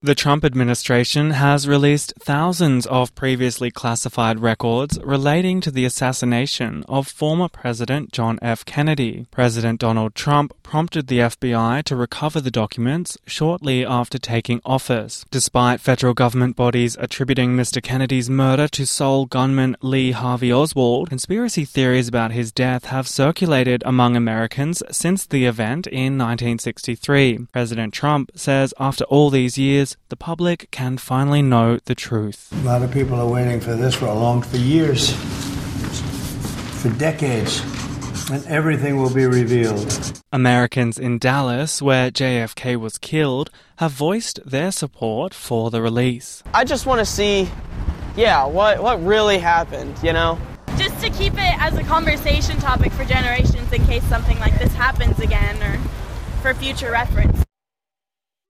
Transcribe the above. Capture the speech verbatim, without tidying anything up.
The Trump administration has released thousands of previously classified records relating to the assassination of former President John F. Kennedy. President Donald Trump prompted the F B I to recover the documents shortly after taking office. Despite federal government bodies attributing Mister Kennedy's murder to sole gunman Lee Harvey Oswald, conspiracy theories about his death have circulated among Americans since the event in nineteen sixty-three. President Trump says after all these years, the public can finally know the truth. A lot of people are waiting for this for a long, for years, for decades, and everything will be revealed. Americans in Dallas, where J F K was killed, have voiced their support for the release. I just want to see, yeah, what, what really happened, you know? Just to keep it as a conversation topic for generations in case something like this happens again or for future reference.